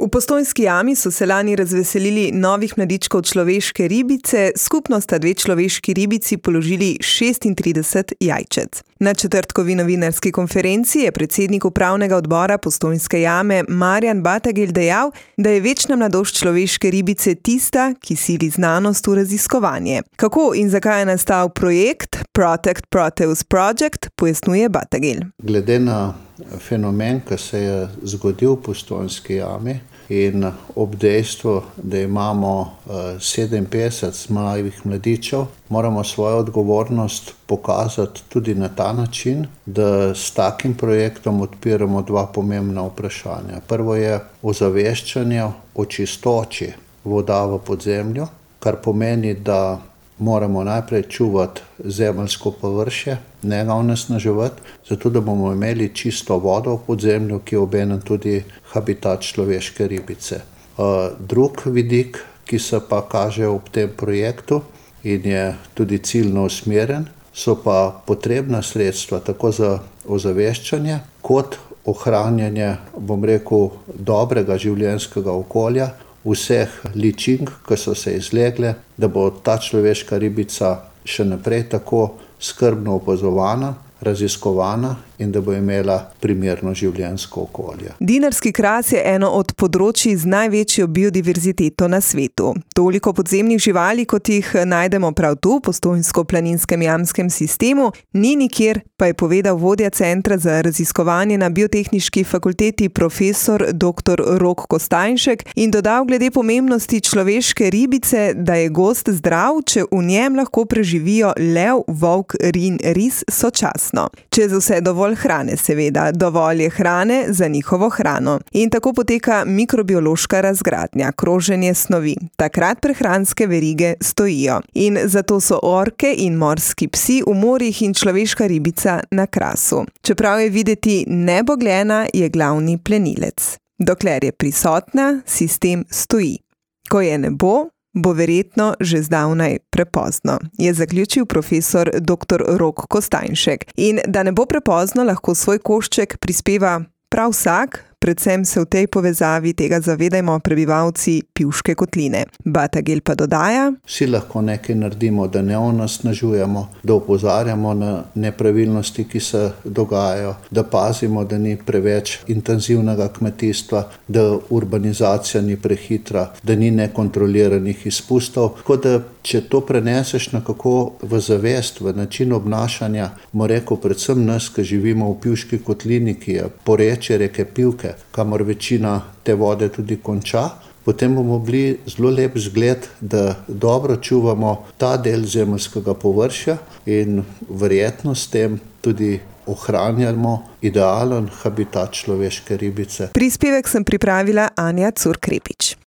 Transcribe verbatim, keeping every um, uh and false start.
V Postojnski jami so se lani razveselili novih mladičkov človeške ribice, skupno sta dve človeški ribici položili šestintrideset jajčec. Na četrtkovi novinarski konferenci je predsednik upravnega odbora Postojnske jame Marjan Batagel dejal, da je večna mladost človeške ribice tista, ki sili znanost v raziskovanje. Kako in zakaj je nastal projekt Protect Proteus Project, pojasnjuje Batagel. Glede na fenomen, ki se je zgodil v Postojnski jami in ob dejstvu, da imamo sedeminpetdeset mladih mladičev, moramo svojo odgovornost pokazati tudi na ta način, da s takim projektom odpiramo dva pomembna vprašanja. Prvo je ozaveščanje o čistoči voda v podzemlju, kar pomeni, da moramo najprej čuvati zemeljsko površje, ne ga onesnaževati, zato da bomo imeli čisto vodo v podzemlju, ki je obenem tudi habitat človeške ribice. Drug vidik, ki se pa kaže ob tem projektu in je tudi ciljno usmerjen, so pa potrebna sredstva tako za ozaveščanje kot ohranjanje, bom rekel, dobrega življenjskega okolja, vseh ličink, ki so se izlegle, da bo ta človeška ribica še naprej tako skrbno opazovana, raziskovana in da bo imela primerno življenjsko okolje. Dinarski kras je eno od področij z največjo biodiverziteto na svetu. Toliko podzemnih živali, kot jih najdemo prav tu, v Postojnsko-planinskem jamskem sistemu, ni nikjer, pa je povedal vodja Centra za raziskovanje na Biotehniški fakulteti profesor doktor Rok Kostanjšek in dodal glede pomembnosti človeške ribice, da je gost zdrav, če v njem lahko preživijo lev, volk, rin, ris sočasno. Če je vse dovolj hrane, seveda, dovolj je hrane za njihovo hrano. In tako poteka mikrobiološka razgradnja, kroženje snovi. Takrat prehranske verige stojijo. In zato so orke in morski psi v morjih in človeška ribica na krasu. Čeprav je videti nebogljena, je glavni plenilec. Dokler je prisotna, sistem stoji. Ko je ne bo, bo verjetno že zdavnaj prepozno, je zaključil profesor doktor Rok Kostanjšek. In da ne bo prepozno, lahko svoj košček prispeva prav vsak, predvsem se v tej povezavi tega zavedajmo prebivalci Pivške kotline. Batagel pa dodaja: Vsi lahko nekaj naredimo, da ne onesnažujemo, da opozarjamo na nepravilnosti, ki se dogajajo, da pazimo, da ni preveč intenzivnega kmetijstva, da urbanizacija ni prehitra, da ni nekontroliranih izpustov. Tako da, če to preneseš nekako v zavest, v način obnašanja, mo rekel predvsem nas, ki živimo v Pivški kotlini, ki je porečje reke Pivke, kamor večina te vode tudi konča, potem bomo bili zelo lep zgled, da dobro čuvamo ta del zemeljskega površja in verjetno s tem tudi ohranjamo idealen habitat človeške ribice. Prispevek sem pripravila Anja Curkrepič.